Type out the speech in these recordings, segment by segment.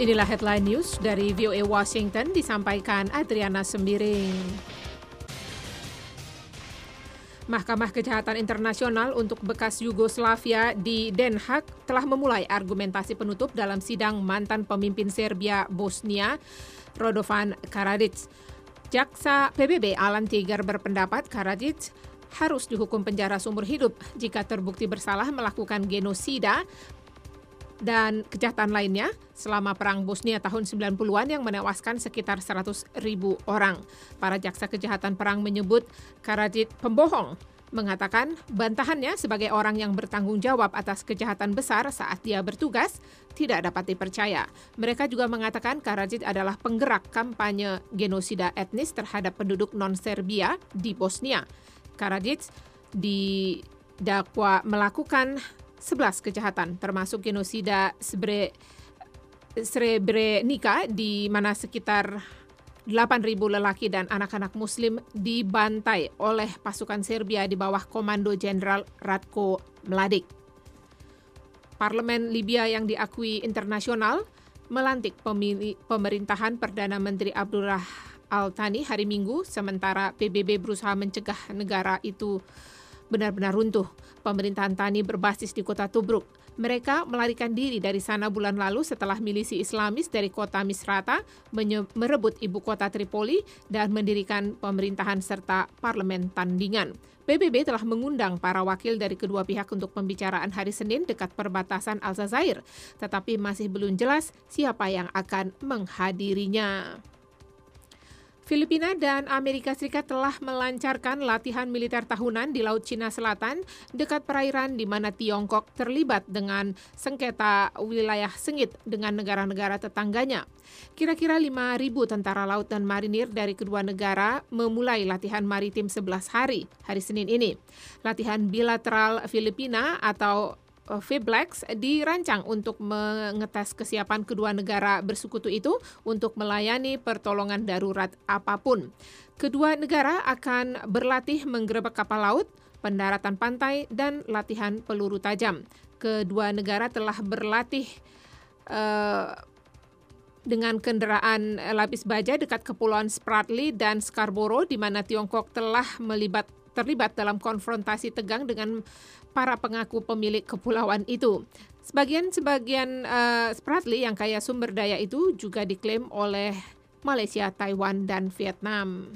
Inilah headline news dari VOA Washington, disampaikan Adriana Sembiring. Mahkamah Kejahatan Internasional untuk bekas Yugoslavia di Den Haag telah memulai argumentasi penutup dalam sidang mantan pemimpin Serbia Bosnia, Radovan Karadzic. Jaksa PBB Alan Tiger berpendapat Karadzic harus dihukum penjara seumur hidup jika terbukti bersalah melakukan genosida dan kejahatan lainnya selama Perang Bosnia tahun 90-an yang menewaskan sekitar 100.000 orang. Para jaksa kejahatan perang menyebut Karadzic pembohong, mengatakan bantahannya sebagai orang yang bertanggung jawab atas kejahatan besar saat dia bertugas tidak dapat dipercaya. Mereka juga mengatakan Karadzic adalah penggerak kampanye genosida etnis terhadap penduduk non-Serbia di Bosnia. Karadzic didakwa melakukan 11 kejahatan, termasuk genosida Srebrenica, di mana sekitar 8.000 lelaki dan anak-anak muslim dibantai oleh pasukan Serbia di bawah komando Jenderal Ratko Mladic. Parlemen Libya yang diakui internasional melantik pemerintahan Perdana Menteri Abdullah Al-Thani hari Minggu, sementara PBB berusaha mencegah negara itu benar-benar runtuh. Pemerintahan Thani berbasis di kota Tobruk. Mereka melarikan diri dari sana bulan lalu setelah milisi Islamis dari kota Misrata merebut ibu kota Tripoli dan mendirikan pemerintahan serta parlemen tandingan. PBB telah mengundang para wakil dari kedua pihak untuk pembicaraan hari Senin dekat perbatasan Aljazair, tetapi masih belum jelas siapa yang akan menghadirinya. Filipina dan Amerika Serikat telah melancarkan latihan militer tahunan di Laut Cina Selatan dekat perairan di mana Tiongkok terlibat dengan sengketa wilayah sengit dengan negara-negara tetangganya. Kira-kira 5.000 tentara laut dan marinir dari kedua negara memulai latihan maritim 11 hari Senin ini. Latihan bilateral Filipina atau FIBLEX dirancang untuk mengetes kesiapan kedua negara bersekutu itu untuk melayani pertolongan darurat apapun. Kedua negara akan berlatih menggerebek kapal laut, pendaratan pantai, dan latihan peluru tajam. Kedua negara telah berlatih dengan kendaraan lapis baja dekat Kepulauan Spratly dan Scarborough, di mana Tiongkok telah terlibat dalam konfrontasi tegang dengan para pengaku pemilik kepulauan itu. Sebagian Spratly yang kaya sumber daya itu juga diklaim oleh Malaysia, Taiwan, dan Vietnam.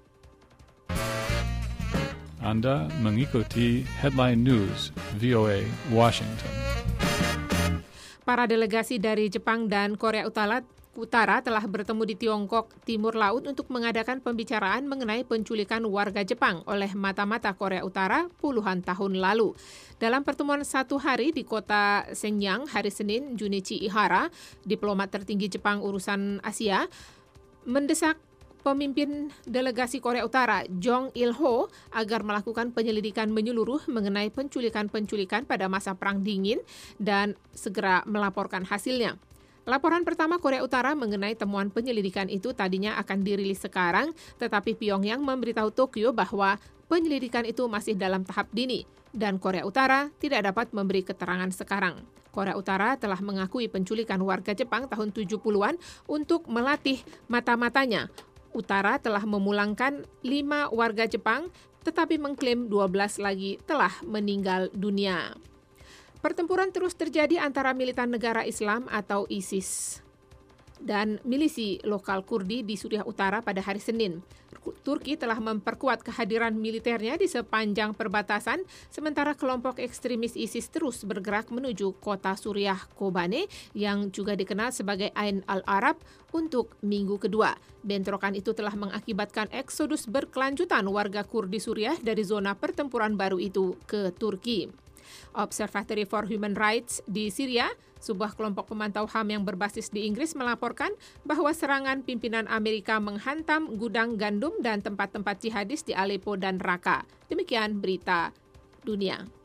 Anda mengikuti Headline News VOA Washington. Para delegasi dari Jepang dan Korea Utara telah bertemu di Tiongkok Timur Laut untuk mengadakan pembicaraan mengenai penculikan warga Jepang oleh mata-mata Korea Utara puluhan tahun lalu. Dalam pertemuan satu hari di kota Shenyang hari Senin, Junichi Ihara, diplomat tertinggi Jepang urusan Asia, mendesak pemimpin delegasi Korea Utara, Jong Il-ho, agar melakukan penyelidikan menyeluruh mengenai penculikan-penculikan pada masa Perang Dingin dan segera melaporkan hasilnya. Laporan pertama Korea Utara mengenai temuan penyelidikan itu tadinya akan dirilis sekarang, tetapi Pyongyang memberitahu Tokyo bahwa penyelidikan itu masih dalam tahap dini dan Korea Utara tidak dapat memberi keterangan sekarang. Korea Utara telah mengakui penculikan warga Jepang tahun 70-an untuk melatih mata-matanya. Utara telah memulangkan 5 warga Jepang, tetapi mengklaim 12 lagi telah meninggal dunia. Pertempuran terus terjadi antara militan negara Islam atau ISIS dan milisi lokal Kurdi di Suriah Utara pada hari Senin. Turki telah memperkuat kehadiran militernya di sepanjang perbatasan, sementara kelompok ekstremis ISIS terus bergerak menuju kota Suriah Kobane yang juga dikenal sebagai Ain al-Arab untuk minggu kedua. Bentrokan itu telah mengakibatkan eksodus berkelanjutan warga Kurdi Suriah dari zona pertempuran baru itu ke Turki. Observatory for Human Rights di Syria, sebuah kelompok pemantau HAM yang berbasis di Inggris, melaporkan bahwa serangan pimpinan Amerika menghantam gudang gandum dan tempat-tempat jihadis di Aleppo dan Raqqa. Demikian berita dunia.